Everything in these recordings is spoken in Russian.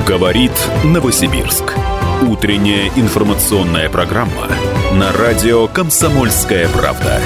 Говорит Новосибирск. Утренняя информационная программа на радио «Комсомольская правда».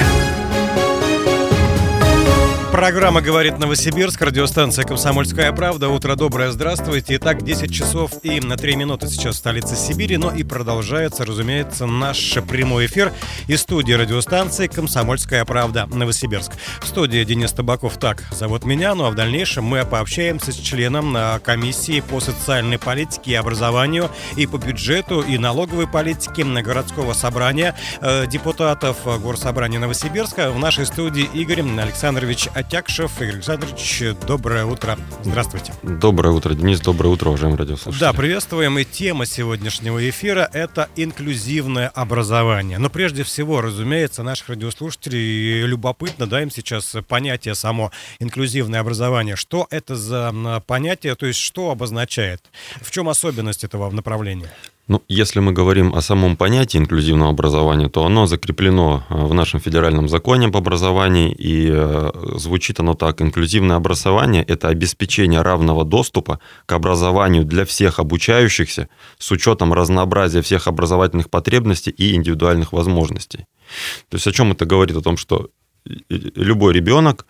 Программа «Говорит Новосибирск», радиостанция «Комсомольская правда». Утро доброе, здравствуйте. Итак, 10 часов и на 3 минуты сейчас в столице Сибири. Но и продолжается, разумеется, наш прямой эфир из студии радиостанции «Комсомольская правда» Новосибирск. В студии Денис Табаков, так зовут меня. Ну а в дальнейшем мы пообщаемся с членом комиссии по социальной политике и образованию, и по бюджету, и налоговой политике городского собрания депутатов Горсобрания Новосибирска. В нашей студии Игорь Александрович Атякшев. Игорь Александрович, доброе утро. Здравствуйте. Доброе утро, Денис. Доброе утро, уважаемые радиослушатели. Да, приветствуем. И тема сегодняшнего эфира – это инклюзивное образование. Но прежде всего, разумеется, наших радиослушателей любопытно, да, им сейчас понятие само инклюзивное образование. Что это за понятие, то есть что обозначает? В чем особенность этого направления? Ну, если мы говорим о самом понятии инклюзивного образования, то оно закреплено в нашем федеральном законе об образовании, и звучит оно так. Инклюзивное образование – это обеспечение равного доступа к образованию для всех обучающихся с учетом разнообразия всех образовательных потребностей и индивидуальных возможностей. То есть о чем это говорит? О том, что любой ребенок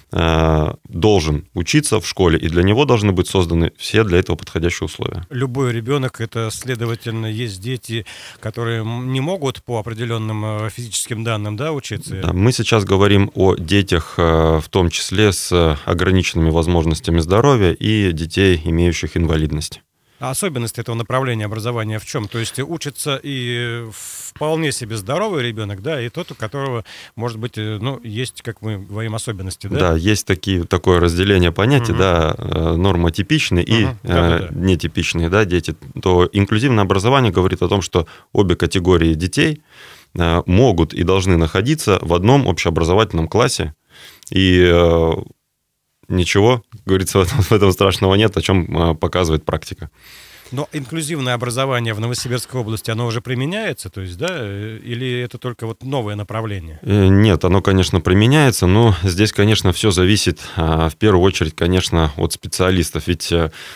должен учиться в школе, и для него должны быть созданы все для этого подходящие условия. Любой ребенок, это, следовательно, есть дети, которые не могут по определенным физическим данным, да, учиться? Да, мы сейчас говорим о детях, в том числе с ограниченными возможностями здоровья, и детей, имеющих инвалидность. А особенность этого направления образования в чем? То есть учится и вполне себе здоровый ребенок, да, и тот, у которого, может быть, ну, есть, как мы говорим, особенности, да? Да, есть такое разделение понятий, да, нормотипичные и нетипичные, да, дети. То инклюзивное образование говорит о том, что обе категории детей могут и должны находиться в одном общеобразовательном классе, и ничего, говорится, в этом страшного нет, о чем показывает практика. Но инклюзивное образование в Новосибирской области, оно уже применяется, то есть, да, или это только вот новое направление? Нет, оно, конечно, применяется, но здесь, конечно, все зависит в первую очередь, конечно, от специалистов, ведь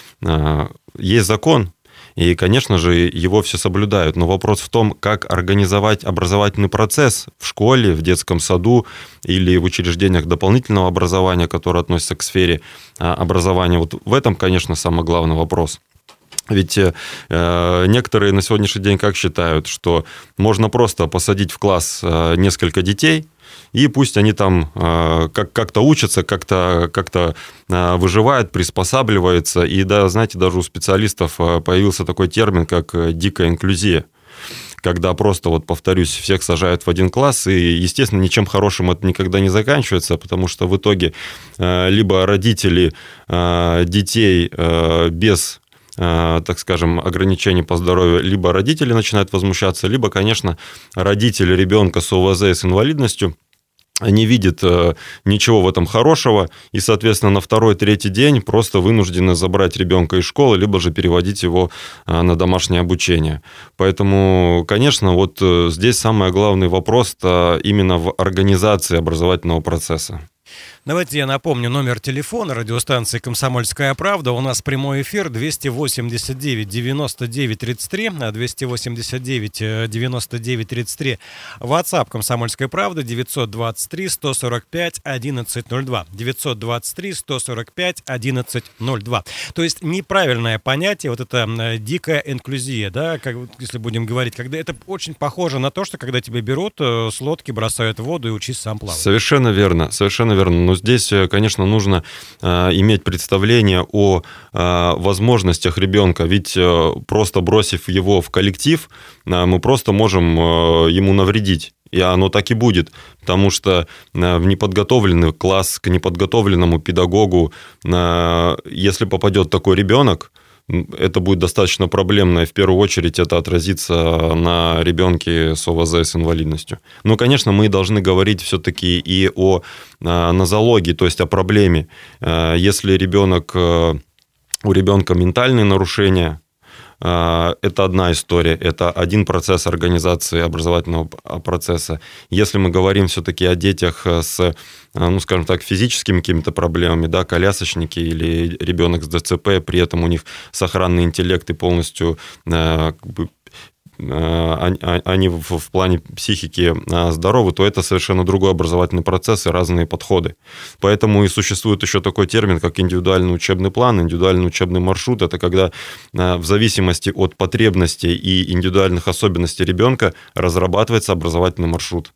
есть закон, и, конечно же, его все соблюдают. Но вопрос в том, как организовать образовательный процесс в школе, в детском саду или в учреждениях дополнительного образования, которые относятся к сфере образования. Вот в этом, конечно, самый главный вопрос. Ведь некоторые на сегодняшний день как считают, что можно просто посадить в класс несколько детей, и пусть они там как-то учатся, как-то выживают, приспосабливаются. И, да, знаете, даже у специалистов появился такой термин, как дикая инклюзия. Когда просто, вот повторюсь, всех сажают в один класс, и, естественно, ничем хорошим это никогда не заканчивается, потому что в итоге либо родители детей без, так скажем, ограничений по здоровью, либо родители начинают возмущаться, либо, конечно, родители ребенка с ОВЗ, с инвалидностью не видят ничего в этом хорошего, и, соответственно, на второй-третий день просто вынуждены забрать ребенка из школы, либо же переводить его на домашнее обучение. Поэтому, конечно, вот здесь самый главный вопрос именно в организации образовательного процесса. Давайте я напомню номер телефона радиостанции «Комсомольская правда». У нас прямой эфир 289-99-33, 289-99-33. WhatsApp «Комсомольская правда» 923-145-1102. 923-145-1102. То есть неправильное понятие, вот это дикая инклюзия, да, как, если будем говорить, когда это очень похоже на то, что когда тебя берут с лодки, бросают в воду и учись сам плавать. Совершенно верно, совершенно верно. Но здесь, конечно, нужно иметь представление о возможностях ребенка, ведь просто бросив его в коллектив, мы просто можем ему навредить. И оно так и будет, потому что в неподготовленный класс, к неподготовленному педагогу, если попадет такой ребенок, это будет достаточно проблемно, и в первую очередь это отразится на ребенке с ОВЗ, с инвалидностью. Но, конечно, мы должны говорить все-таки и о нозологии, то есть о проблеме. Если у ребенка ментальные нарушения, это одна история, это один процесс организации образовательного процесса. Если мы говорим все-таки о детях с, ну, скажем так, физическими какими-то проблемами, да, колясочники или ребенок с ДЦП, при этом у них сохранный интеллект и полностью они в плане психики здоровы, то это совершенно другой образовательный процесс и разные подходы. Поэтому и существует еще такой термин, как индивидуальный учебный план, индивидуальный учебный маршрут. Это когда в зависимости от потребностей и индивидуальных особенностей ребенка разрабатывается образовательный маршрут.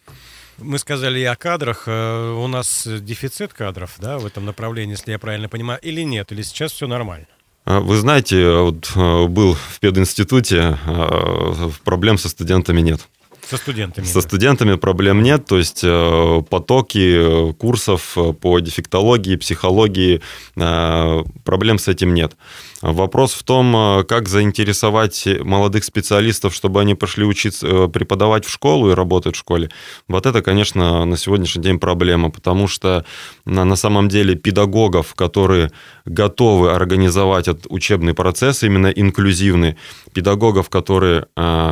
Мы сказали и о кадрах. У нас дефицит кадров, да, в этом направлении, если я правильно понимаю, или нет? Или сейчас все нормально? Вы знаете, вот был в пединституте, проблем со студентами нет. Со студентами? Со студентами проблем нет, то есть потоки курсов по дефектологии, психологии, проблем с этим нет. Вопрос в том, как заинтересовать молодых специалистов, чтобы они пошли учиться, преподавать в школу и работать в школе. Вот это, конечно, на сегодняшний день проблема, потому что на самом деле педагогов, которые готовы организовать этот учебный процесс, именно инклюзивный, педагогов, которые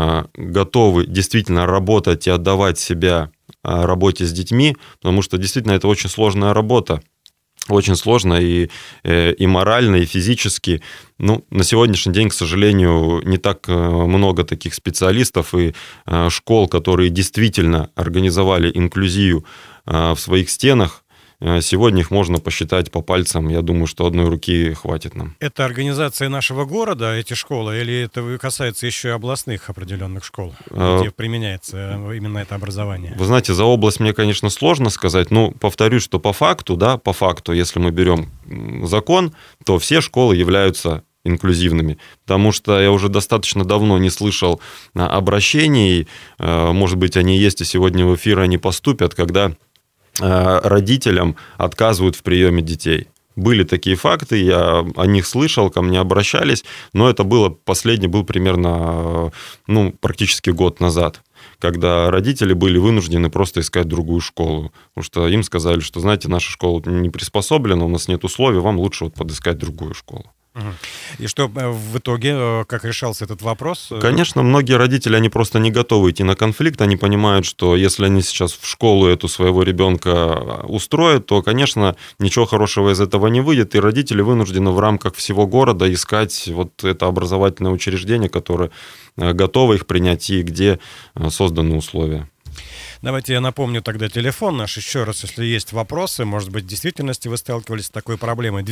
готовы действительно работать и отдавать себя работе с детьми, потому что действительно это очень сложная работа. Очень сложно и морально, и физически. Ну, на сегодняшний день, к сожалению, не так много таких специалистов и школ, которые действительно организовали инклюзию в своих стенах. Сегодня их можно посчитать по пальцам. Я думаю, что одной руки хватит нам. Это организация нашего города, эти школы, или это касается еще и областных определенных школ, где применяется именно это образование? Вы знаете, за область мне, конечно, сложно сказать, но повторюсь, что по факту, если мы берем закон, то все школы являются инклюзивными, потому что я уже достаточно давно не слышал обращений, может быть, они есть, и сегодня в эфир они поступят, когда родителям отказывают в приеме детей. Были такие факты, я о них слышал, ко мне обращались, но это последний был примерно, практически год назад, когда родители были вынуждены просто искать другую школу, потому что им сказали, что, знаете, наша школа не приспособлена, у нас нет условий, вам лучше подыскать другую школу. И что в итоге, как решался этот вопрос? Конечно, многие родители, они просто не готовы идти на конфликт, они понимают, что если они сейчас в школу эту своего ребенка устроят, то, конечно, ничего хорошего из этого не выйдет, и родители вынуждены в рамках всего города искать вот это образовательное учреждение, которое готово их принять и где созданы условия. Давайте я напомню тогда телефон наш еще раз, если есть вопросы. Может быть, в действительности вы сталкивались с такой проблемой.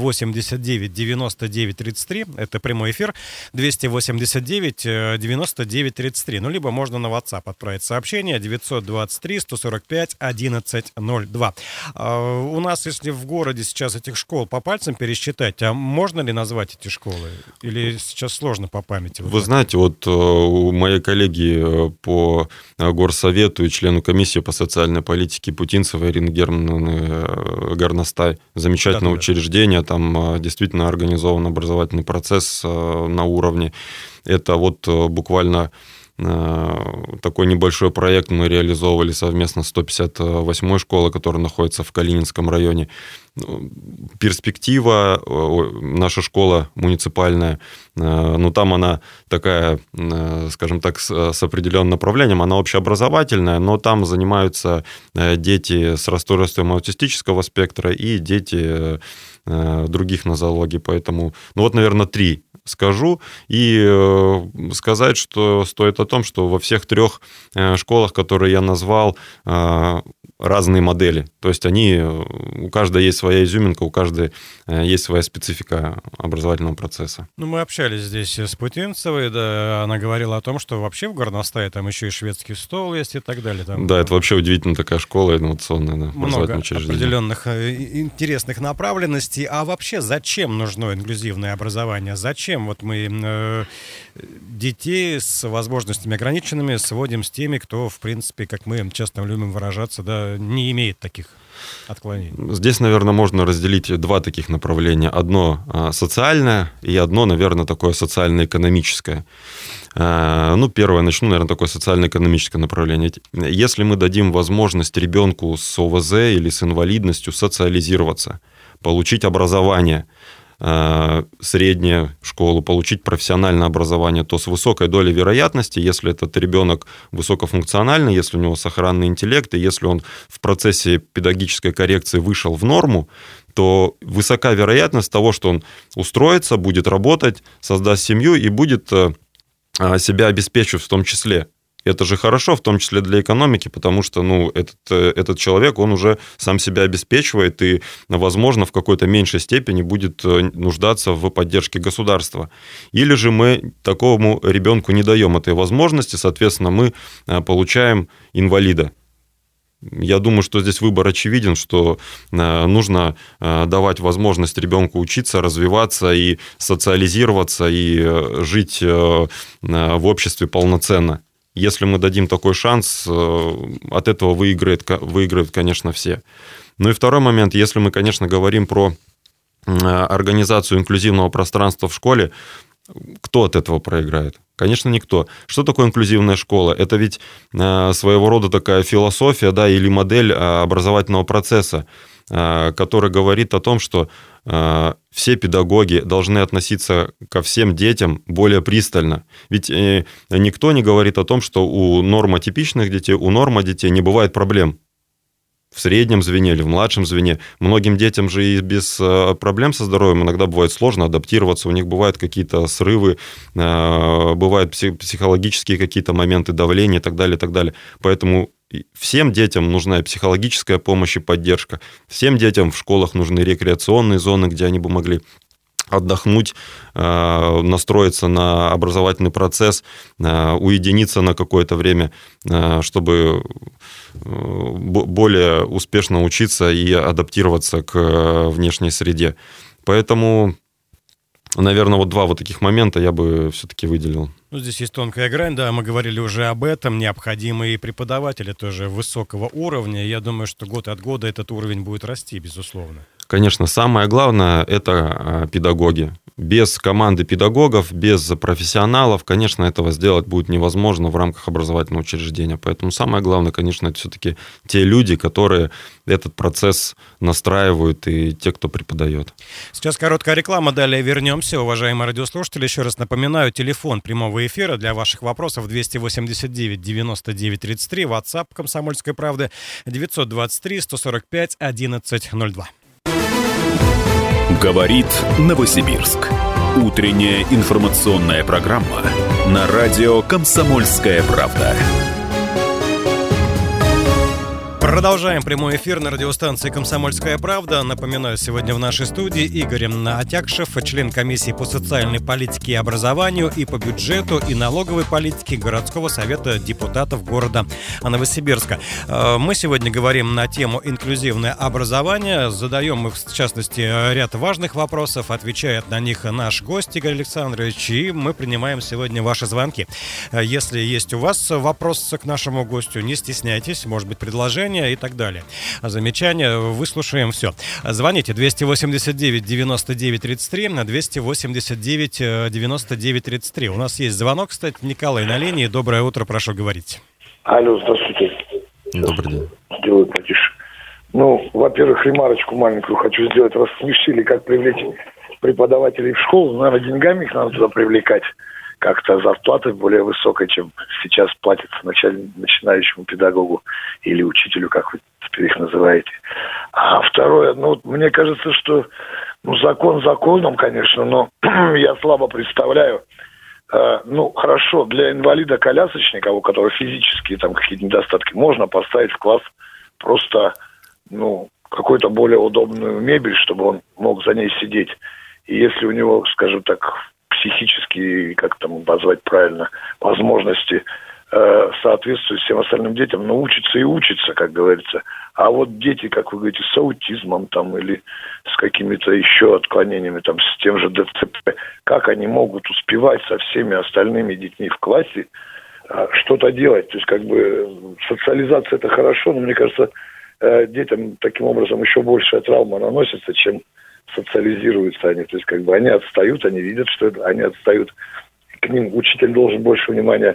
289-99-33. Это прямой эфир. 289-99-33. Либо можно на WhatsApp отправить сообщение. 923-145-1102. У нас, если в городе сейчас этих школ по пальцам пересчитать, а можно ли назвать эти школы? Или сейчас сложно по памяти? Вы знаете, вот у моей коллеги по горсовету и члену комиссии по социальной политике Путинцевой Ирины Германовны Горностай. Замечательное учреждение, там действительно организован образовательный процесс на уровне. Это вот буквально такой небольшой проект мы реализовывали совместно с 158-й школой, которая находится в Калининском районе. Перспектива, наша школа муниципальная, там она такая, скажем так, с определенным направлением, она общеобразовательная, но там занимаются дети с расстройством аутистического спектра и дети других нозологий, поэтому, наверное, 3 скажу, и сказать, что стоит о том, что во всех 3 школах, которые я назвал, разные модели. То есть у каждой есть своя изюминка, у каждой есть своя специфика образовательного процесса. Мы общались здесь с Путинцевой, да, она говорила о том, что вообще в Горностае там еще и шведский стол есть и так далее. Там, это вообще удивительно такая школа инновационная, много определенных интересных направленностей. А вообще зачем нужно инклюзивное образование? Зачем мы детей с возможностями ограниченными сводим с теми, кто, в принципе, как мы часто любим выражаться, не имеет таких отклонений? Здесь, наверное, можно разделить 2 таких направления. Одно социальное и одно, наверное, такое социально-экономическое. Первое, начну, наверное, такое социально-экономическое направление. Если мы дадим возможность ребенку с ОВЗ или с инвалидностью социализироваться, получить образование, среднюю школу, получить профессиональное образование, то с высокой долей вероятности, если этот ребенок высокофункциональный, если у него сохранный интеллект, и если он в процессе педагогической коррекции вышел в норму, то высока вероятность того, что он устроится, будет работать, создаст семью и будет себя обеспечивать в том числе. Это же хорошо, в том числе для экономики, потому что этот человек, он уже сам себя обеспечивает и, возможно, в какой-то меньшей степени будет нуждаться в поддержке государства. Или же мы такому ребенку не даем этой возможности, соответственно, мы получаем инвалида. Я думаю, что здесь выбор очевиден, что нужно давать возможность ребенку учиться, развиваться и социализироваться, и жить в обществе полноценно. Если мы дадим такой шанс, от этого выиграют, конечно, все. Ну и второй момент, если мы, конечно, говорим про организацию инклюзивного пространства в школе, кто от этого проиграет? Конечно, никто. Что такое инклюзивная школа? Это ведь своего рода такая философия, да, или модель образовательного процесса, который говорит о том, что все педагоги должны относиться ко всем детям более пристально. Ведь никто не говорит о том, что у нормотипичных детей, у нормотетей не бывает проблем. В среднем звене или в младшем звене. Многим детям же и без проблем со здоровьем иногда бывает сложно адаптироваться, у них бывают какие-то срывы, бывают психологические какие-то моменты давления и так далее, и так далее. Поэтому всем детям нужна психологическая помощь и поддержка. Всем детям в школах нужны рекреационные зоны, где они бы могли отдохнуть, настроиться на образовательный процесс, уединиться на какое-то время, чтобы более успешно учиться и адаптироваться к внешней среде. Поэтому, наверное, вот два таких момента я бы все-таки выделил. Ну, здесь есть тонкая грань, да, мы говорили уже об этом, необходимы и преподаватели тоже высокого уровня. Я думаю, что год от года этот уровень будет расти, безусловно. Конечно, самое главное – это педагоги. Без команды педагогов, без профессионалов, конечно, этого сделать будет невозможно в рамках образовательного учреждения. Поэтому самое главное, конечно, это все-таки те люди, которые этот процесс настраивают, и те, кто преподает. Сейчас короткая реклама, далее вернемся. Уважаемые радиослушатели, еще раз напоминаю, телефон прямого эфира для ваших вопросов 289 99 33, WhatsApp «Комсомольской правды» 923 145 1102. Говорит Новосибирск. Утренняя информационная программа на радио «Комсомольская правда». Продолжаем прямой эфир на радиостанции «Комсомольская правда». Напоминаю, сегодня в нашей студии Игорь Атякшев, член комиссии по социальной политике и образованию, и по бюджету и налоговой политике городского совета депутатов города Новосибирска. Мы сегодня говорим на тему инклюзивное образование. Задаем мы, в частности, ряд важных вопросов. Отвечает на них наш гость Игорь Александрович. И мы принимаем сегодня ваши звонки. Если есть у вас вопросы к нашему гостю, не стесняйтесь. Может быть, предложения и так далее. Замечания, выслушаем все. Звоните 289 99 33 на 289 99 33. У нас есть звонок, кстати, Николай на линии. Доброе утро, прошу говорить. Алло, здравствуйте. Добрый день. Сделаю потише. Ну, во-первых, ремарочку маленькую хочу сделать. Раз решили, как привлечь преподавателей в школу, наверное, деньгами их надо туда привлекать. Как-то зарплата более высокая, чем сейчас платится начинающему педагогу или учителю, как вы теперь их называете. А второе, мне кажется, что закон законом, конечно, но я слабо представляю. Хорошо, для инвалида-колясочника, у которого физические там какие-то недостатки, можно поставить в класс просто, какую-то более удобную мебель, чтобы он мог за ней сидеть. И если у него, скажем так, психические, как там назвать правильно, возможности соответствуют всем остальным детям, но учатся и учатся, как говорится. А вот дети, как вы говорите, с аутизмом там или с какими-то еще отклонениями, там, с тем же ДЦП, как они могут успевать со всеми остальными детьми в классе что-то делать? То есть, социализация – это хорошо, но, мне кажется, детям таким образом еще большая травма наносится, чем социализируются они. То есть, они отстают, они видят, что они отстают. К ним учитель должен больше внимания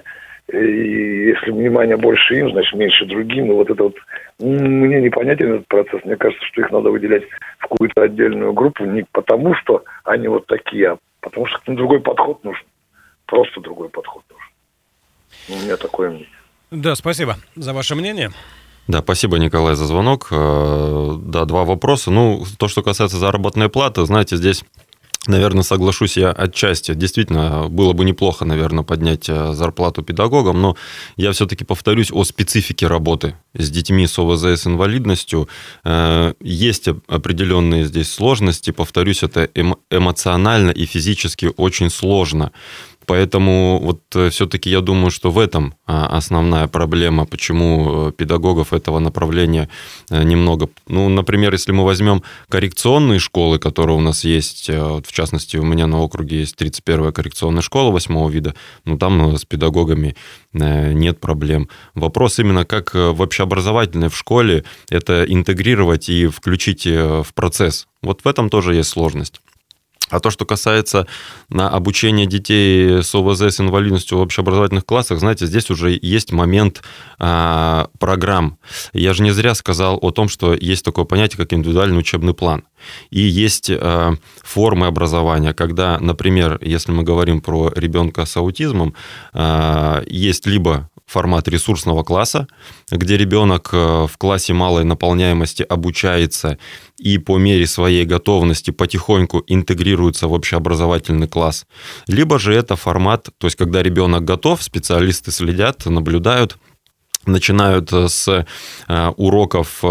И если внимания больше им, значит меньше другим. И вот это вот мне непонятен этот процесс. Мне кажется, что их надо выделять в какую-то отдельную группу не потому, что они вот такие, а потому что другой подход нужен. Просто другой подход нужен. У меня такое мнение. Да, спасибо за ваше мнение. Да, спасибо, Николай, за звонок. Да, два вопроса. То, что касается заработной платы, знаете, здесь, наверное, соглашусь я отчасти. Действительно, было бы неплохо, наверное, поднять зарплату педагогам, но я все-таки повторюсь о специфике работы с детьми с ОВЗ и с инвалидностью. Есть определенные здесь сложности. Повторюсь, это эмоционально и физически очень сложно. Поэтому вот все-таки я думаю, что в этом основная проблема, почему педагогов этого направления немного. Например, если мы возьмем коррекционные школы, которые у нас есть, вот в частности, у меня на округе есть 31-я коррекционная школа 8-го вида, там с педагогами нет проблем. Вопрос именно, как в общеобразовательной в школе это интегрировать и включить в процесс. Вот в этом тоже есть сложность. А то, что касается обучения детей с ОВЗ, с инвалидностью в общеобразовательных классах, знаете, здесь уже есть момент программ. Я же не зря сказал о том, что есть такое понятие, как индивидуальный учебный план. И есть формы образования, когда, например, если мы говорим про ребенка с аутизмом, есть либо формат ресурсного класса, где ребенок в классе малой наполняемости обучается и по мере своей готовности потихоньку интегрируется в общеобразовательный класс. Либо же это формат, то есть когда ребенок готов, специалисты следят, наблюдают, начинают с уроков,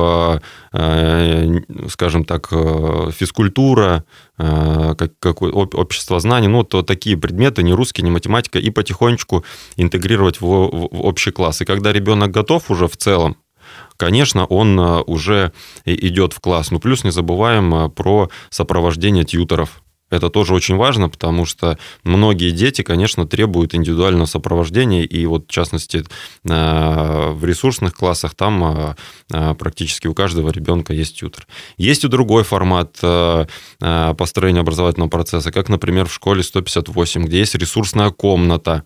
скажем так, физкультура, общество знаний, то такие предметы, не русский, не математика, и потихонечку интегрировать в общий класс. И когда ребенок готов уже в целом, конечно, он уже идет в класс. Плюс не забываем про сопровождение тьюторов. Это тоже очень важно, потому что многие дети, конечно, требуют индивидуального сопровождения, и вот, в частности, в ресурсных классах там практически у каждого ребенка есть тьютор. Есть и другой формат построения образовательного процесса, как, например, в школе 158, где есть ресурсная комната,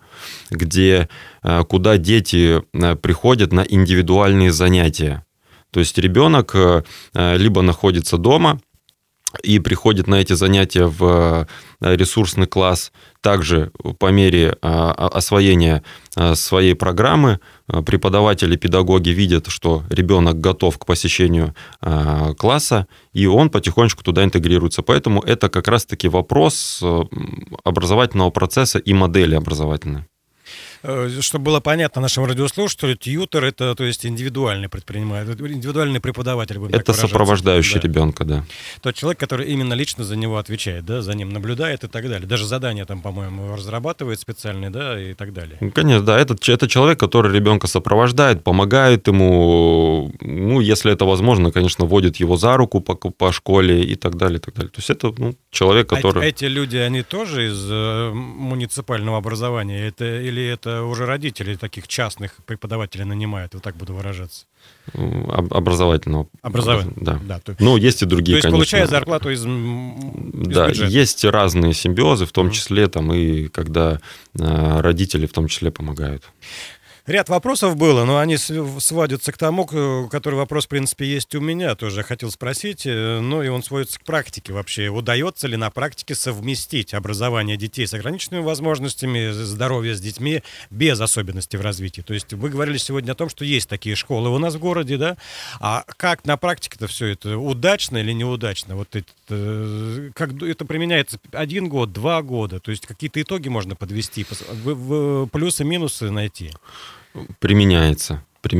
куда дети приходят на индивидуальные занятия. То есть ребенок либо находится дома, и приходит на эти занятия в ресурсный класс. Также по мере освоения своей программы преподаватели, педагоги видят, что ребенок готов к посещению класса, и он потихонечку туда интегрируется. Поэтому это как раз-таки вопрос образовательного процесса и модели образовательной. Чтобы было понятно нашим радиослушателям, тьютор — это, то есть, индивидуальный предприниматель, индивидуальный преподаватель. Это сопровождающий ребенка, да. Тот человек, который именно лично за него отвечает, да, за ним наблюдает и так далее. Даже задания там, по-моему, разрабатывает специальные, да, и так далее. Конечно, да. Это человек, который ребенка сопровождает, помогает ему, если это возможно, конечно, водит его за руку по школе и так далее, и так далее. То есть это человек, который... Эти люди, они тоже из муниципального образования? Или это уже родители таких частных преподавателей нанимают, вот так буду выражаться? Образовательного. Да. Есть и другие, конечно. То есть получает конечно. зарплату из бюджета. Есть разные симбиозы, в том числе там и когда родители в том числе помогают. Ряд вопросов было, но они сводятся к тому, который вопрос, в принципе, есть у меня тоже. Хотел спросить, и он сводится к практике вообще. Удается ли на практике совместить образование детей с ограниченными возможностями, здоровье с детьми без особенностей в развитии? То есть вы говорили сегодня о том, что есть такие школы у нас в городе, да? А как на практике-то все это? Удачно или неудачно? Как это применяется 1 год, 2 года? То есть какие-то итоги можно подвести, плюсы-минусы найти? Применяется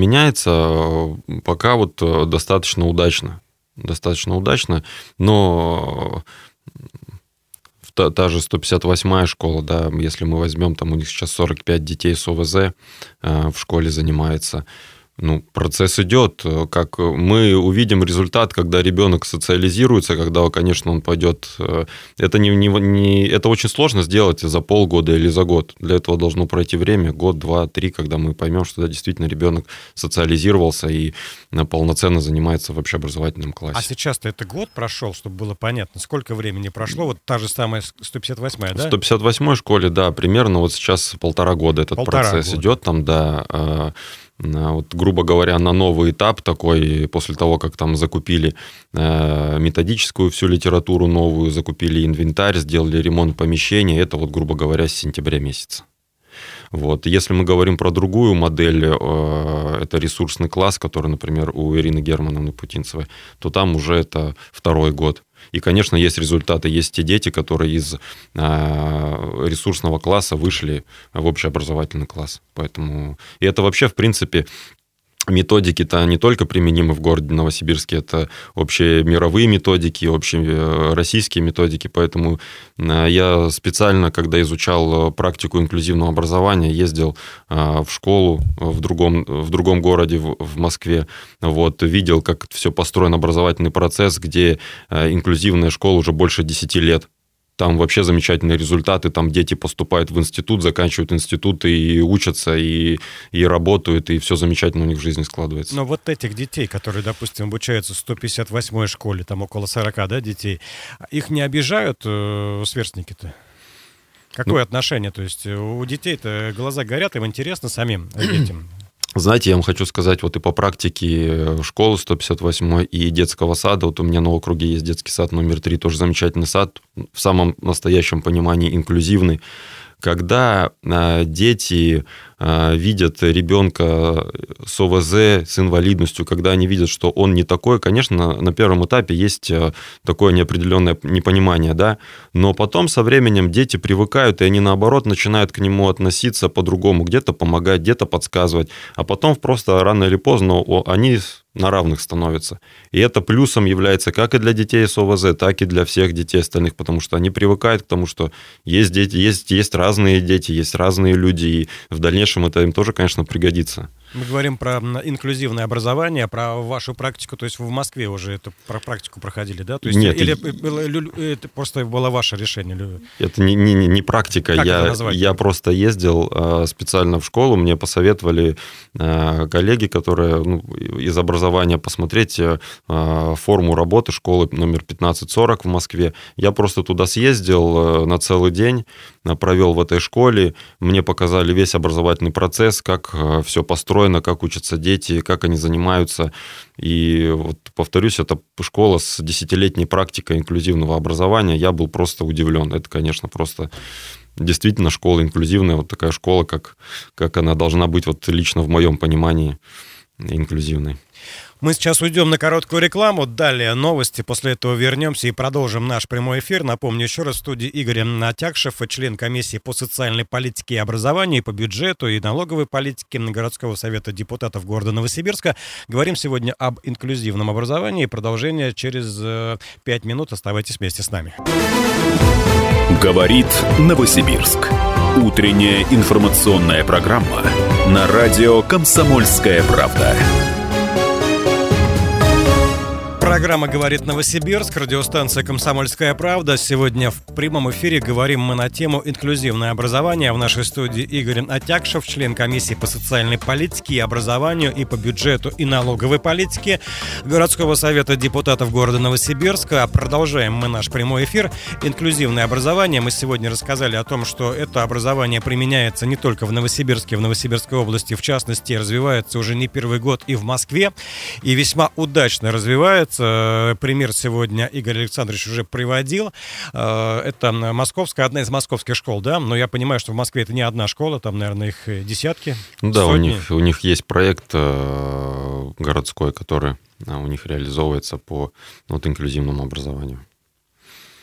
пока достаточно удачно, но та же 158-я школа, да, если мы возьмем, там у них сейчас 45 детей с ОВЗ в школе занимается, Процесс идет. Как мы увидим результат, когда ребенок социализируется, когда, конечно, он пойдет. Это это очень сложно сделать за полгода или за год. Для этого должно пройти время, год, два, три, когда мы поймем, что действительно ребенок социализировался и полноценно занимается в общеобразовательном классе. А сейчас-то это год прошел, чтобы было понятно, сколько времени прошло. Вот та же самая 158-я, да? В 158-й школе, да, примерно вот сейчас 1,5 года этот процесс идет там, да. Вот, грубо говоря, на новый этап такой, после того, как там закупили методическую всю литературу новую, закупили инвентарь, сделали ремонт помещения, это вот, грубо говоря, с сентября месяца. Вот. Если мы говорим про другую модель, это ресурсный класс, который, например, у Ирины Германовны Путинцевой, то там уже это 2-й год. И, конечно, есть результаты. Есть те дети, которые из ресурсного класса вышли в общеобразовательный класс. Поэтому... И это вообще, в принципе, методики-то не только применимы в городе Новосибирске, это общие мировые методики, общие российские методики. Поэтому я специально, когда изучал практику инклюзивного образования, ездил в школу в другом городе, в Москве. Вот, видел, как все построен образовательный процесс, где инклюзивная школа уже больше 10 лет. Там вообще замечательные результаты, там дети поступают в институт, заканчивают институт и учатся, и работают, и все замечательно у них в жизни складывается. Но вот этих детей, которые, допустим, обучаются в 158-й школе, там около 40, да, детей, их не обижают сверстники-то? Какое отношение? То есть у детей-то глаза горят, им интересно самим детям. Знаете, я вам хочу сказать, вот и по практике школы 158 и детского сада, вот у меня на округе есть детский сад номер 3, тоже замечательный сад, в самом настоящем понимании инклюзивный. Когда дети видят ребенка с ОВЗ, с инвалидностью, когда они видят, что он не такой, конечно, на первом этапе есть такое неопределенное непонимание, да, но потом со временем дети привыкают, и они, наоборот, начинают к нему относиться по-другому, где-то помогать, где-то подсказывать, а потом просто рано или поздно они на равных становятся. И это плюсом является как и для детей с ОВЗ, так и для всех детей остальных, потому что они привыкают к тому, что есть дети, есть разные дети, есть разные люди, и в дальнейшем это им тоже, конечно, пригодится. Мы говорим про инклюзивное образование, про вашу практику, то есть вы в Москве уже эту практику проходили, да? То есть, нет. Или это просто было ваше решение? Это не практика. Я просто ездил специально в школу, мне посоветовали коллеги, которые из образования посмотреть форму работы школы номер 1540 в Москве. Я просто туда съездил на целый день, провел в этой школе, мне показали весь образовательный процесс, как все построено, как учатся дети, как они занимаются. И вот, повторюсь, это школа с 10-летней практикой инклюзивного образования. Я был просто удивлен. Это, конечно, просто действительно школа инклюзивная, вот такая школа, как она должна быть вот лично в моем понимании инклюзивной. Мы сейчас уйдем на короткую рекламу, далее новости, после этого вернемся и продолжим наш прямой эфир. Напомню еще раз, в студии Игорь Атякшев, член комиссии по социальной политике и образованию, по бюджету и налоговой политике городского совета депутатов города Новосибирска. Говорим сегодня об инклюзивном образовании. Продолжение через 5 минут. Оставайтесь вместе с нами. Говорит Новосибирск. Утренняя информационная программа на радио «Комсомольская правда». Программа «Говорит Новосибирск», радиостанция «Комсомольская правда». Сегодня в прямом эфире говорим мы на тему инклюзивное образование. В нашей студии Игорь Атякшев, член комиссии по социальной политике и образованию и по бюджету и налоговой политике городского совета депутатов города Новосибирска. Продолжаем мы наш прямой эфир. Инклюзивное образование. Мы сегодня рассказали о том, что это образование применяется не только в Новосибирске, в Новосибирской области, в частности, развивается уже не первый год и в Москве, и весьма удачно развивается. Пример сегодня Игорь Александрович уже приводил. Это московская, одна из московских школ, да? Но я понимаю, что в Москве это не одна школа, там, наверное, их десятки, да, сотни. у них есть проект городской, который у них реализовывается по инклюзивному образованию.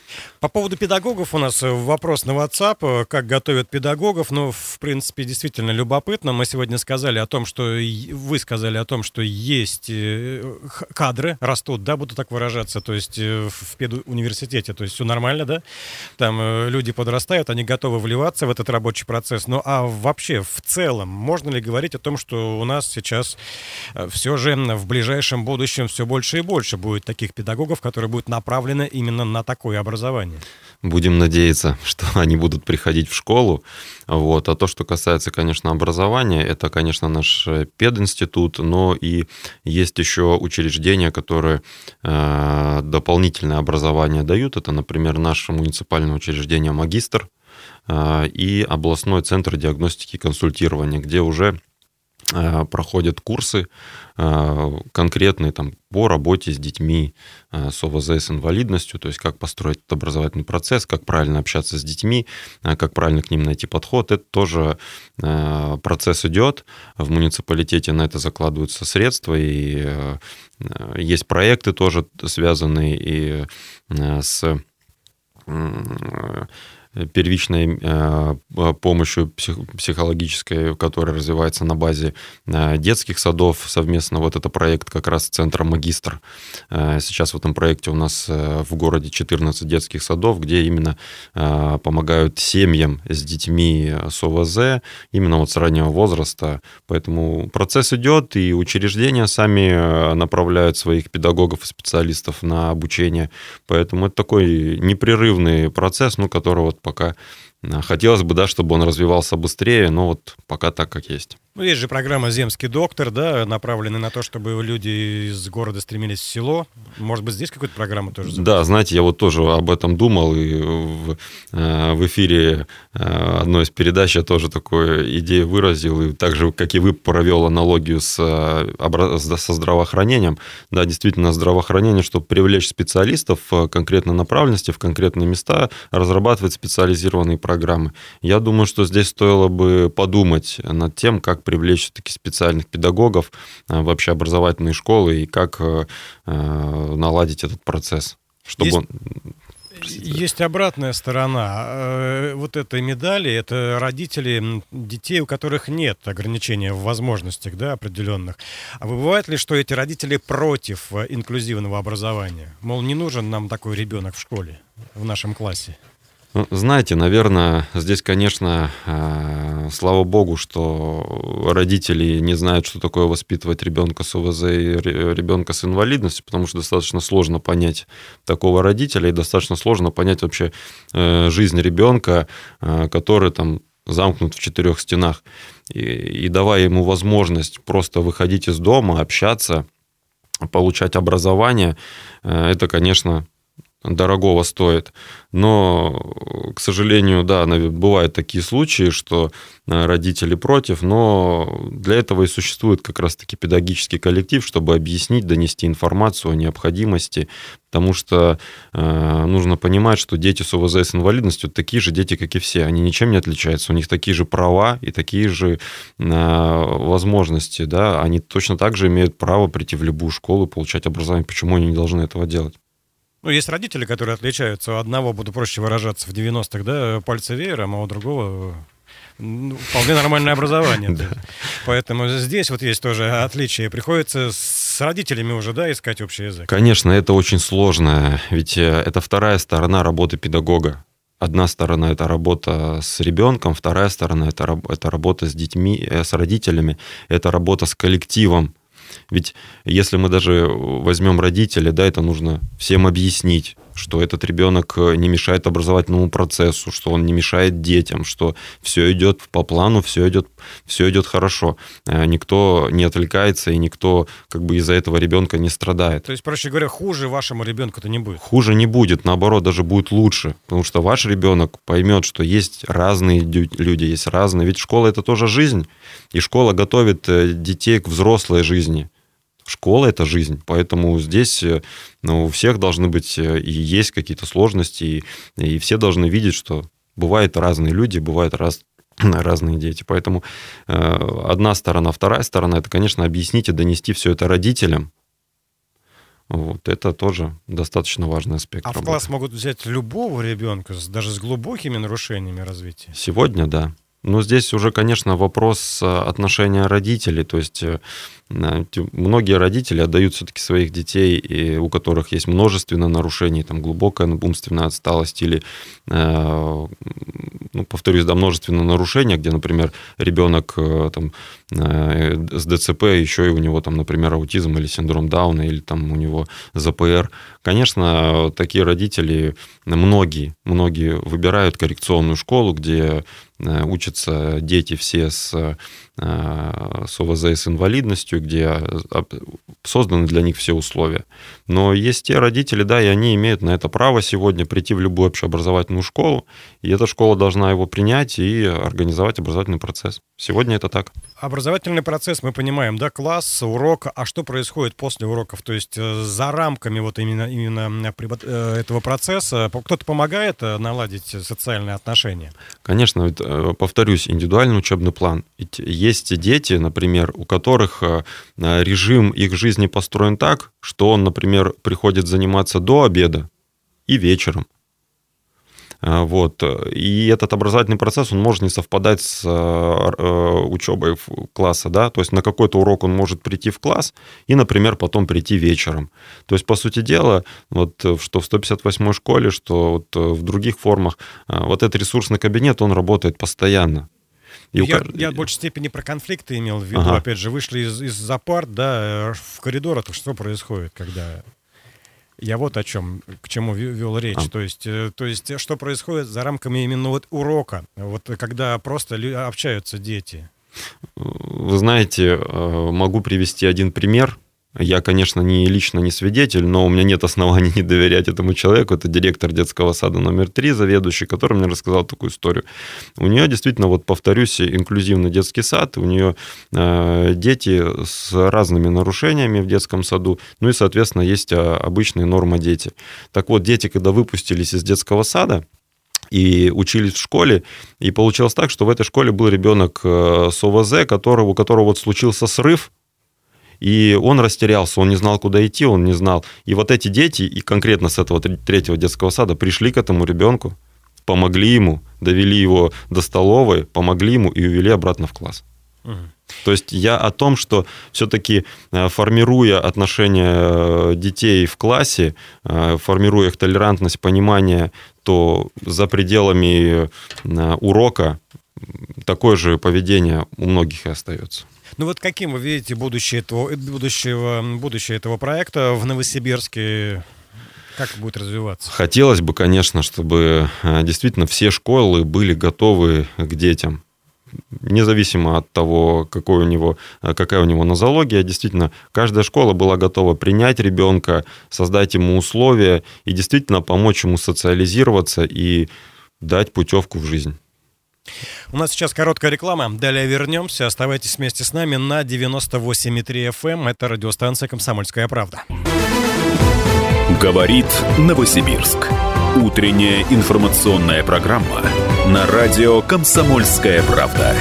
По поводу педагогов у нас вопрос на WhatsApp. Как готовят педагогов? Ну, в принципе, действительно любопытно. Мы сегодня сказали о том, что вы сказали о том, что есть кадры, растут, да, буду так выражаться, то есть в педуниверситете, то есть все нормально, да? Там люди подрастают, они готовы вливаться в этот рабочий процесс. Ну, а вообще, в целом, можно ли говорить о том, что у нас сейчас все же в ближайшем будущем все больше и больше будет таких педагогов, которые будут направлены именно на такое образование? Будем надеяться, что они будут приходить в школу. Вот. А то, что касается, конечно, образования, это, конечно, наш пединститут, но и есть еще учреждения, которые дополнительное образование дают. Это, например, наше муниципальное учреждение «Магистр» и областной центр диагностики и консультирования, где уже проходят курсы конкретные там, по работе с детьми с ОВЗ и с инвалидностью, то есть как построить этот образовательный процесс, как правильно общаться с детьми, как правильно к ним найти подход. Это тоже процесс идет. В муниципалитете на это закладываются средства, и есть проекты тоже связанные и с первичной помощью психологической, которая развивается на базе детских садов совместно. Вот это проект как раз центра «Магистр». Сейчас в этом проекте у нас в городе 14 детских садов, где именно помогают семьям с детьми с ОВЗ, именно вот с раннего возраста. Поэтому процесс идет, и учреждения сами направляют своих педагогов и специалистов на обучение. Поэтому это такой непрерывный процесс, который вот пока хотелось бы, да, чтобы он развивался быстрее, но вот пока так, как есть. Ну, есть же программа «Земский доктор», да, направленная на то, чтобы люди из города стремились в село. Может быть, здесь какая-то программа тоже запустить? Да, знаете, я вот тоже об этом думал, и в эфире одной из передач я тоже такую идею выразил, и так же, как и вы, провел аналогию со здравоохранением. Да, действительно, здравоохранение, чтобы привлечь специалистов в конкретной направленности, в конкретные места, разрабатывать специализированные программы. Я думаю, что здесь стоило бы подумать над тем, как привлечь все-таки специальных педагогов в общеобразовательные школы и как наладить этот процесс, чтобы Есть обратная сторона вот этой медали. Это родители детей, у которых нет ограничения в возможностях, да, определенных. А бывает ли, что эти родители против инклюзивного образования? Мол, не нужен нам такой ребенок в школе, в нашем классе? Знаете, наверное, здесь, конечно, слава богу, что родители не знают, что такое воспитывать ребенка с ОВЗ и ребенка с инвалидностью, потому что достаточно сложно понять такого родителя, и достаточно сложно понять вообще жизнь ребенка, который там замкнут в 4 стенах. И давая ему возможность просто выходить из дома, общаться, получать образование, это, конечно, дорогого стоит. Но, к сожалению, да, бывают такие случаи, что родители против, но для этого и существует как раз-таки педагогический коллектив, чтобы объяснить, донести информацию о необходимости, потому что нужно понимать, что дети с ОВЗ с инвалидностью такие же дети, как и все, они ничем не отличаются, у них такие же права и такие же возможности, да, они точно так же имеют право прийти в любую школу и получать образование, почему они не должны этого делать? Ну, есть родители, которые отличаются. У одного, буду проще выражаться, в 90-х, да, пальцы веером, а у другого вполне нормальное образование. Поэтому здесь вот есть тоже отличие. Приходится с родителями уже, да, искать общий язык. Конечно, это очень сложно, ведь это вторая сторона работы педагога. Одна сторона – это работа с ребенком, вторая сторона – это работа с детьми, с родителями, это работа с коллективом. Ведь если мы даже возьмем родителей, да, это нужно всем объяснить, что этот ребенок не мешает образовательному процессу, что он не мешает детям, что все идет по плану, все идет хорошо. Никто не отвлекается, и никто как бы из-за этого ребенка не страдает. То есть, проще говоря, хуже вашему ребенку-то не будет? Хуже не будет, наоборот, даже будет лучше. Потому что ваш ребенок поймет, что есть разные люди, есть разные. Ведь школа – это тоже жизнь, и школа готовит детей к взрослой жизни. Школа – это жизнь, поэтому здесь у всех должны быть и есть какие-то сложности, и все должны видеть, что бывают разные люди, бывают разные дети. Поэтому одна сторона, вторая сторона – это, конечно, объяснить и донести все это родителям. Вот, это тоже достаточно важный аспект А работы. в класс могут взять любого ребенка, даже с глубокими нарушениями развития? Сегодня, да. Но здесь уже, конечно, вопрос отношения родителей. То есть многие родители отдают все-таки своих детей, и у которых есть множество нарушений, там, глубокая умственная отсталость или, повторюсь, да, множественное нарушение, где, например, ребенок там, с ДЦП, еще и у него, там, например, аутизм или синдром Дауна, или там у него ЗПР. Конечно, такие родители, многие выбирают коррекционную школу, где учатся дети все с ОВЗ и с инвалидностью, где созданы для них все условия. Но есть те родители, да, и они имеют на это право сегодня прийти в любую общеобразовательную школу, и эта школа должна его принять и организовать образовательный процесс. Сегодня это так. Образовательный процесс, мы понимаем, да, класс, урок, а что происходит после уроков? То есть за рамками вот именно этого процесса кто-то помогает наладить социальные отношения? Конечно, повторюсь, индивидуальный учебный план. Ведь есть дети, например, у которых режим их жизни построен так, что он, например, приходит заниматься до обеда и вечером. Вот. И этот образовательный процесс, он может не совпадать с учебой класса, да, то есть на какой-то урок он может прийти в класс и, например, потом прийти вечером. То есть, по сути дела, вот, что в 158-й школе, что вот в других формах, вот этот ресурсный кабинет, он работает постоянно. Я в большей степени про конфликты имел в виду, опять же, вышли из-за парт, да, в коридор, это что происходит, когда... Я вот о чем, к чему вел речь. То есть, что происходит за рамками именно вот урока, вот когда просто общаются дети? Вы знаете, могу привести один пример. Я, конечно, лично не свидетель, но у меня нет оснований не доверять этому человеку. Это директор детского сада номер 3, заведующий, который мне рассказал такую историю. У нее действительно, вот повторюсь, инклюзивный детский сад. У нее дети с разными нарушениями в детском саду. Ну и, соответственно, есть обычные нормодети. Так вот, дети, когда выпустились из детского сада и учились в школе, и получилось так, что в этой школе был ребенок с ОВЗ, у которого вот случился срыв, и он растерялся, он не знал, куда идти, он не знал. И вот эти дети, и конкретно с этого 3-го детского сада, пришли к этому ребенку, помогли ему, довели его до столовой, помогли ему и увели обратно в класс. То есть я о том, что все-таки формируя отношения детей в классе, формируя их толерантность, понимание, то за пределами урока такое же поведение у многих и остается. Ну вот каким вы видите будущее этого проекта в Новосибирске? Как будет развиваться? Хотелось бы, конечно, чтобы действительно все школы были готовы к детям. Независимо от того, какая у него нозология, действительно, каждая школа была готова принять ребенка, создать ему условия и действительно помочь ему социализироваться и дать путевку в жизнь. У нас сейчас короткая реклама. Далее вернемся. Оставайтесь вместе с нами на 98,3 FM. Это радиостанция «Комсомольская правда». Говорит Новосибирск. Утренняя информационная программа на радио «Комсомольская правда».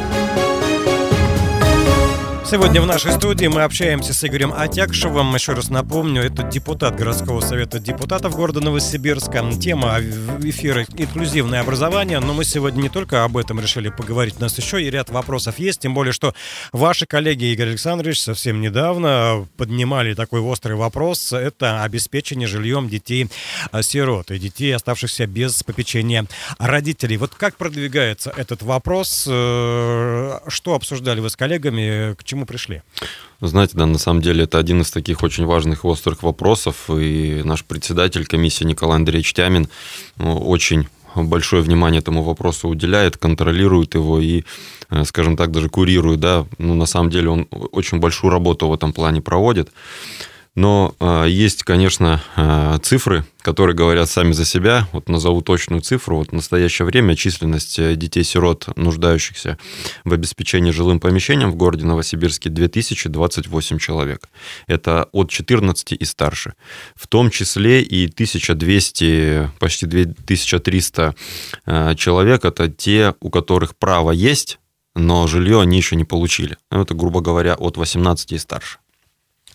Сегодня в нашей студии мы общаемся с Игорем Атякшевым. Еще раз напомню, это депутат городского совета депутатов города Новосибирска. Тема эфира «Инклюзивное образование». Но мы сегодня не только об этом решили поговорить. У нас еще и ряд вопросов есть. Тем более, что ваши коллеги, Игорь Александрович, совсем недавно поднимали такой острый вопрос. Это обеспечение жильем детей-сирот и детей, оставшихся без попечения родителей. Вот как продвигается этот вопрос? Что обсуждали вы с коллегами? К чему пришли? Знаете, да, на самом деле это один из таких очень важных и острых вопросов, и наш председатель комиссии Николай Андреевич Тямин очень большое внимание этому вопросу уделяет, контролирует его и, скажем так, даже курирует, да, на самом деле он очень большую работу в этом плане проводит. Но есть, конечно, цифры, которые говорят сами за себя. Вот назову точную цифру. Вот в настоящее время численность детей-сирот, нуждающихся в обеспечении жилым помещением в городе Новосибирске 2028 человек. Это от 14 и старше. В том числе и 1200, почти 2300 человек – это те, у которых право есть, но жилье они еще не получили. Это, грубо говоря, от 18 и старше.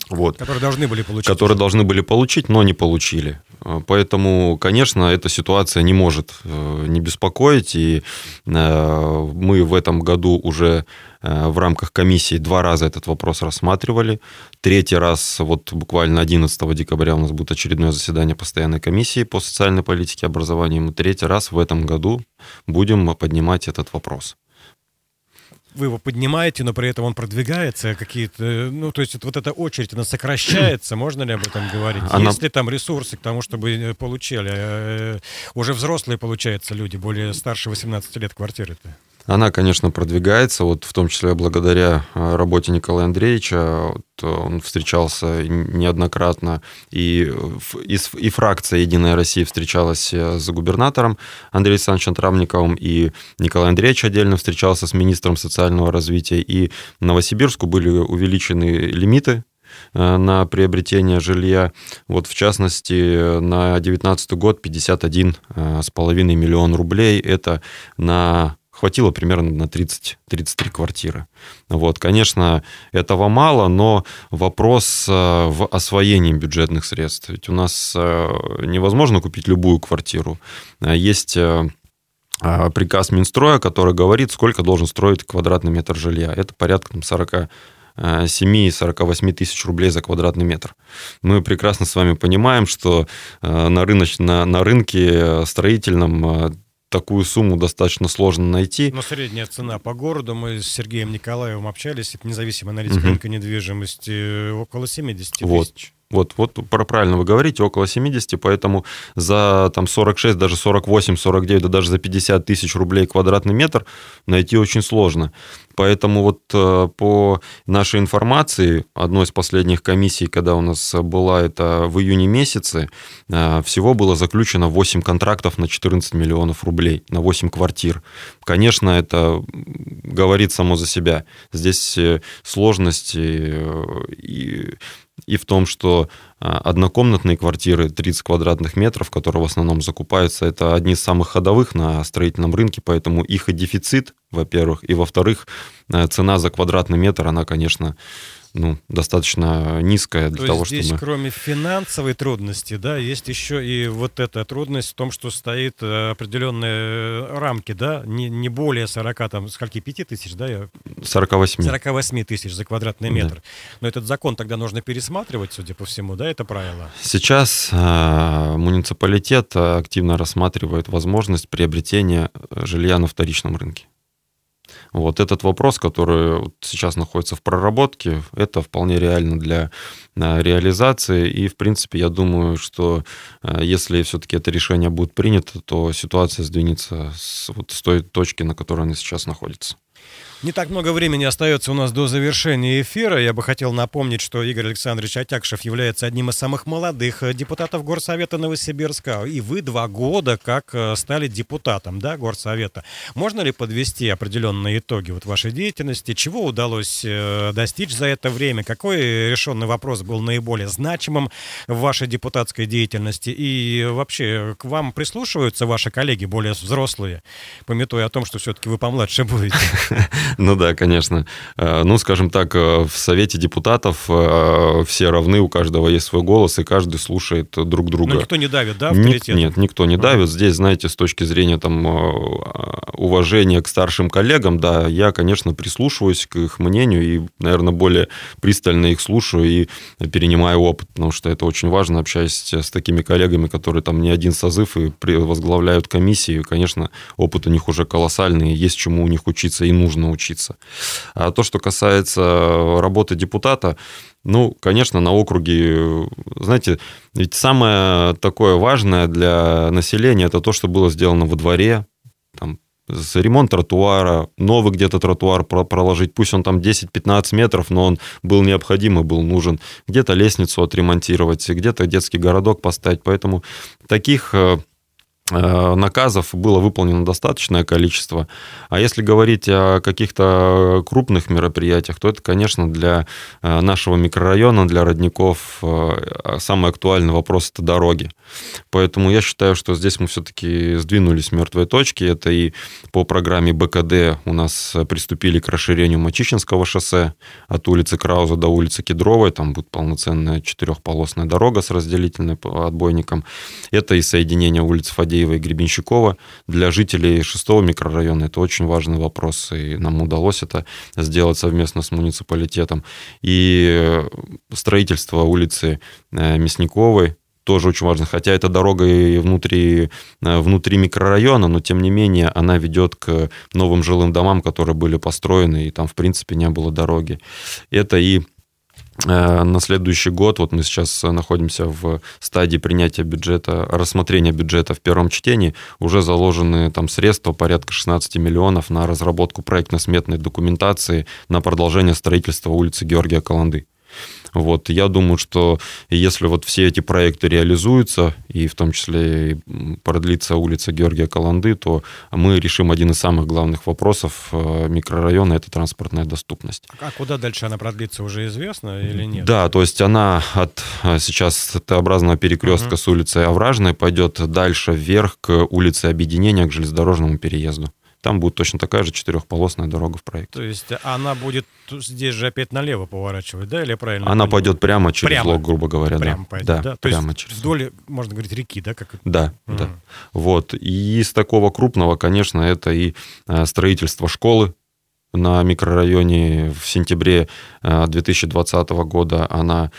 Вот. Которые должны были получить. Которые должны были получить, но не получили. Поэтому, конечно, эта ситуация не может не беспокоить. И мы в этом году уже в рамках комиссии 2 раза этот вопрос рассматривали. 3-й раз, вот буквально 11 декабря у нас будет очередное заседание постоянной комиссии по социальной политике и образованию. Мы 3-й раз в этом году будем поднимать этот вопрос. Вы его поднимаете, но при этом он продвигается какие-то... Ну, то есть вот эта очередь, она сокращается, можно ли об этом говорить? Есть ли там ресурсы к тому, чтобы получали? Уже взрослые, получается, люди, более старше 18 лет квартиры-то? Она, конечно, продвигается, вот в том числе благодаря работе Николая Андреевича. Вот он встречался неоднократно, и фракция «Единая Россия» встречалась с губернатором Андреем Александровичем Травниковым, и Николай Андреевич отдельно встречался с министром социального развития, и в Новосибирску были увеличены лимиты на приобретение жилья. Вот, в частности, на 2019 год 51,5 миллион рублей. Это хватило примерно на 30-33 квартиры. Вот, конечно, этого мало, но вопрос в освоении бюджетных средств. Ведь у нас невозможно купить любую квартиру. Есть приказ Минстроя, который говорит, сколько должен строить квадратный метр жилья. Это порядка 47-48 тысяч рублей за квадратный метр. Мы прекрасно с вами понимаем, что на рынке строительном такую сумму достаточно сложно найти. Но средняя цена по городу, мы с Сергеем Николаевым общались, это независимый аналитик рынка недвижимости, около 70 тысяч. Вот, правильно вы говорите, около 70, поэтому за 46, даже 48, 49, да даже за 50 тысяч рублей квадратный метр найти очень сложно. Поэтому вот по нашей информации, одной из последних комиссий, когда у нас была, это в июне месяце, всего было заключено 8 контрактов на 14 миллионов рублей, на 8 квартир. Конечно, это говорит само за себя. Здесь сложности и в том, что однокомнатные квартиры 30 квадратных метров, которые в основном закупаются, это одни из самых ходовых на строительном рынке, поэтому их и дефицит, во-первых, и во-вторых, цена за квадратный метр, она, конечно, достаточно низкая для того, чтобы... Здесь, кроме финансовой трудности, да, есть еще и вот эта трудность в том, что стоит определенные рамки, да, не более 40, скольки, 5 тысяч, да? 48. 48 тысяч за квадратный метр. Да. Но этот закон тогда нужно пересматривать, судя по всему, да, это правило? Сейчас муниципалитет активно рассматривает возможность приобретения жилья на вторичном рынке. Вот этот вопрос, который сейчас находится в проработке, это вполне реально для реализации. И, в принципе, я думаю, что если все-таки это решение будет принято, то ситуация сдвинется с той точки, на которой она сейчас находится. Не так много времени остается у нас до завершения эфира. Я бы хотел напомнить, что Игорь Александрович Атякшев является одним из самых молодых депутатов Горсовета Новосибирска. И вы 2 года как стали депутатом, да, Горсовета. Можно ли подвести определенные итоги вашей деятельности? Чего удалось достичь за это время? Какой решенный вопрос был наиболее значимым в вашей депутатской деятельности? И вообще к вам прислушиваются ваши коллеги, более взрослые, памятуя о том, что все-таки вы помладше будете? Ну да, конечно. Скажем так, в Совете депутатов все равны, у каждого есть свой голос, и каждый слушает друг друга. Но никто не давит, да, авторитет? Нет, никто не давит. Здесь, знаете, с точки зрения уважения к старшим коллегам, да, я, конечно, прислушиваюсь к их мнению и, наверное, более пристально их слушаю и перенимаю опыт, потому что это очень важно, общаясь с такими коллегами, которые там не один созыв и возглавляют комиссии, конечно, опыт у них уже колоссальный, есть чему у них учиться и нужно учиться. А то, что касается работы депутата, конечно, на округе, знаете, ведь самое такое важное для населения, это то, что было сделано во дворе, ремонт тротуара, новый где-то тротуар проложить, пусть он там 10-15 метров, но он был необходим и был нужен, где-то лестницу отремонтировать, где-то детский городок поставить, поэтому таких наказов было выполнено достаточное количество. А если говорить о каких-то крупных мероприятиях, то это, конечно, для нашего микрорайона, для родников самый актуальный вопрос – это дороги. Поэтому я считаю, что здесь мы все-таки сдвинулись с мертвой точки. Это и по программе БКД у нас приступили к расширению Мачищинского шоссе от улицы Крауза до улицы Кедровой. Там будет полноценная 4-полосная дорога с разделительным отбойником. Это и соединение улиц Фадеева и Гребенщикова. Для жителей 6-го микрорайона это очень важный вопрос, и нам удалось это сделать совместно с муниципалитетом. И строительство улицы Мясниковой тоже очень важно, хотя это дорога и внутри микрорайона, но тем не менее она ведет к новым жилым домам, которые были построены, и там в принципе не было дороги. Это и на следующий год, вот мы сейчас находимся в стадии принятия бюджета, рассмотрения бюджета в первом чтении, уже заложены там средства порядка 16 миллионов на разработку проектно-сметной документации на продолжение строительства улицы Георгия Каланды. Вот, я думаю, что если вот все эти проекты реализуются, и в том числе продлится улица Георгия Каланды, то мы решим один из самых главных вопросов микрорайона – это транспортная доступность. А куда дальше она продлится, уже известно или нет? Да, то есть она от сейчас Т-образного перекрестка с улицы Овражной пойдет дальше вверх к улице Объединения, к железнодорожному переезду. Там будет точно такая же 4-полосная дорога в проекте. То есть она будет здесь же опять налево поворачивать, да, или правильно? Она пойдет прямо через лог, грубо говоря. Прямо да. пойдет, да? да? Прямо То есть через вдоль, можно говорить, реки, да? Как... Да, да. Вот. И из такого крупного, конечно, это и строительство школы на микрорайоне. В сентябре 2020 года она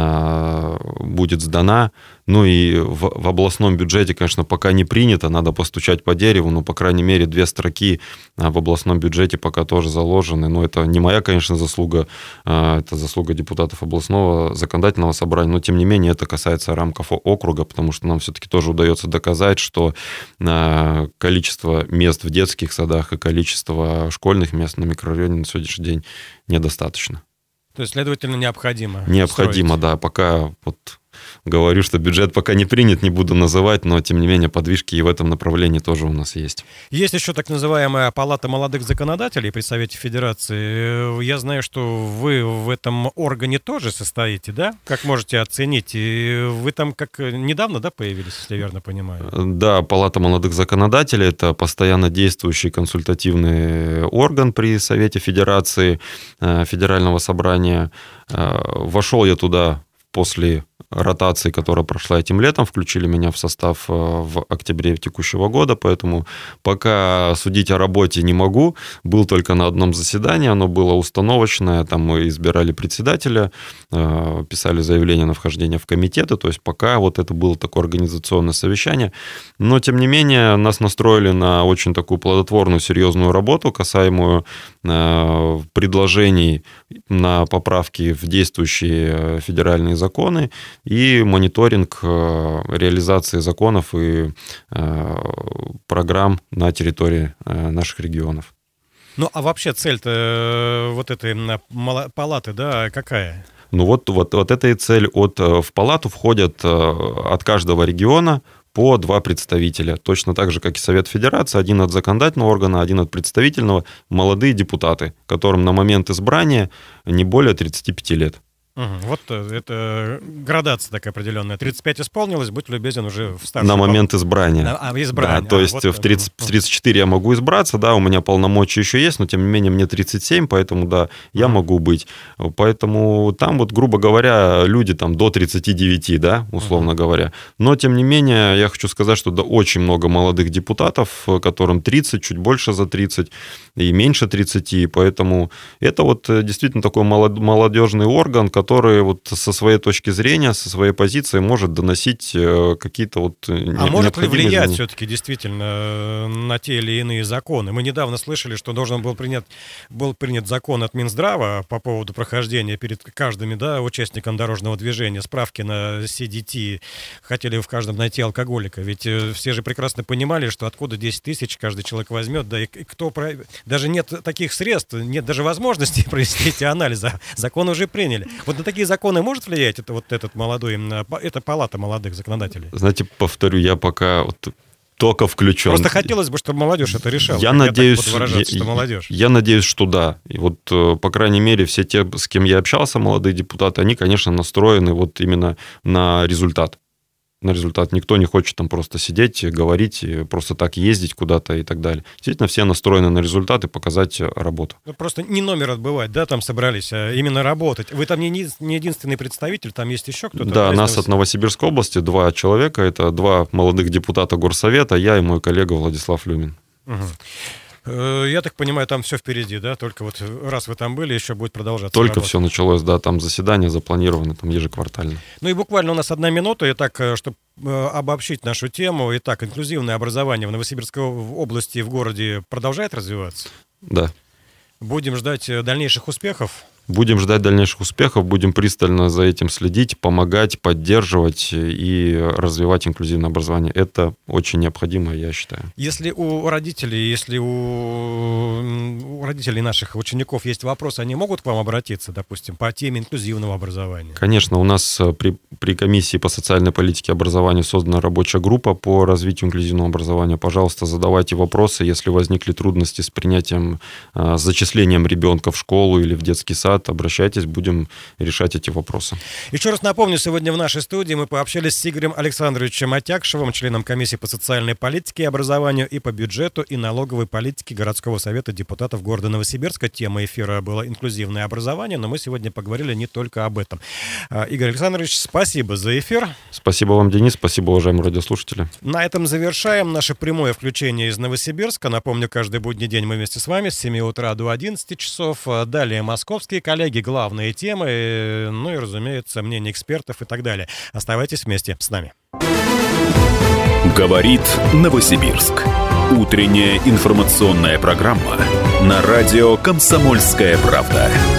будет сдана. Ну и в областном бюджете, конечно, пока не принято, надо постучать по дереву, но, по крайней мере, 2 строки в областном бюджете пока тоже заложены. Но это не моя, конечно, заслуга, это заслуга депутатов областного законодательного собрания, но, тем не менее, это касается рамков округа, потому что нам все-таки тоже удается доказать, что количество мест в детских садах и количество школьных мест на микрорайоне на сегодняшний день недостаточно. То есть, следовательно, необходимо. Необходимо, строить. Да. Пока вот говорю, что бюджет пока не принят, не буду называть, но, тем не менее, подвижки и в этом направлении тоже у нас есть. Есть еще так называемая Палата молодых законодателей при Совете Федерации. Я знаю, что вы в этом органе тоже состоите, да? Как можете оценить? И вы там как недавно, да, появились, если я верно понимаю? Да, Палата молодых законодателей – это постоянно действующий консультативный орган при Совете Федерации, Федерального собрания. Вошел я туда после ротации, которая прошла этим летом, включили меня в состав в октябре текущего года, поэтому пока судить о работе не могу. Был только на одном заседании, оно было установочное, там мы избирали председателя, писали заявление на вхождение в комитеты, то есть пока вот это было такое организационное совещание, но тем не менее нас настроили на очень такую плодотворную, серьезную работу, касаемую предложений на поправки в действующие федеральные законы и мониторинг реализации законов и программ на территории наших регионов. Ну, а вообще цель-то вот этой палаты, да, какая? Ну, вот это и цель. В палату входят от каждого региона по 2 представителя. Точно так же, как и Совет Федерации. Один от законодательного органа, один от представительного. Молодые депутаты, которым на момент избрания не более 35 лет. Вот это градация такая определенная. 35 исполнилось, будь любезен, уже в старшем. На момент избрания. Избрания. Да, то есть в 34 я могу избраться, да, у меня полномочия еще есть, но тем не менее мне 37, поэтому, да, я могу быть. Поэтому там вот, грубо говоря, люди там до 39, да, условно говоря. Но, тем не менее, я хочу сказать, что да, очень много молодых депутатов, которым 30, чуть больше за 30 и меньше 30, поэтому это вот действительно такой молодежный орган, который вот со своей точки зрения, со своей позиции может доносить какие-то вот необходимые... А может ли влиять все-таки действительно на те или иные законы? Мы недавно слышали, что был принят закон от Минздрава по поводу прохождения перед каждым, да, участником дорожного движения справки на CDT. Хотели в каждом найти алкоголика. Ведь все же прекрасно понимали, что откуда 10 тысяч каждый человек возьмет, да и кто... Даже нет таких средств, нет даже возможности провести эти анализы. Закон уже приняли. Вот на такие законы может влиять эта палата молодых законодателей? Знаете, повторю, я пока только включен. Просто хотелось бы, чтобы молодежь это решала. Я надеюсь, я надеюсь, что да. И вот, по крайней мере, все те, с кем я общался, молодые депутаты, они, конечно, настроены вот именно на результат. на результат. Никто не хочет там просто сидеть, говорить, просто так ездить куда-то и так далее. Действительно, все настроены на результат и показать работу. Просто не номер отбывать, да, там собрались, а именно работать. Вы там не единственный представитель, там есть еще кто-то? Да, нас от Новосибирской области 2 человека. Это 2 молодых депутата горсовета, я и мой коллега Владислав Люмин. Я так понимаю, там все впереди, да? Только вот раз вы там были, еще будет продолжаться. Только работа. все началось, да, там заседания запланированы, там ежеквартально. Ну и буквально у нас 1 минута, и так, чтобы обобщить нашу тему. Итак, инклюзивное образование в Новосибирской области и в городе продолжает развиваться? Да. Будем ждать дальнейших успехов? Будем ждать дальнейших успехов, будем пристально за этим следить, помогать, поддерживать и развивать инклюзивное образование. Это очень необходимо, я считаю. Если у родителей наших учеников есть вопросы, они могут к вам обратиться, допустим, по теме инклюзивного образования? Конечно, у нас при комиссии по социальной политике и образованию создана рабочая группа по развитию инклюзивного образования. Пожалуйста, задавайте вопросы, если возникли трудности с принятием, с зачислением ребенка в школу или в детский сад. Обращайтесь, будем решать эти вопросы. Еще раз напомню, сегодня в нашей студии мы пообщались с Игорем Александровичем Атякшевым, членом комиссии по социальной политике и образованию и по бюджету и налоговой политике городского совета депутатов города Новосибирска. Тема эфира была инклюзивное образование, но мы сегодня поговорили не только об этом. Игорь Александрович, спасибо за эфир. Спасибо вам, Денис, спасибо, уважаемые радиослушатели. На этом завершаем наше прямое включение из Новосибирска. Напомню, каждый будний день мы вместе с вами с 7 утра до 11 часов. Далее московские коллеги, главные темы, ну и, разумеется, мнения экспертов и так далее. Оставайтесь вместе с нами. Говорит Новосибирск. Утренняя информационная программа на радио «Комсомольская правда».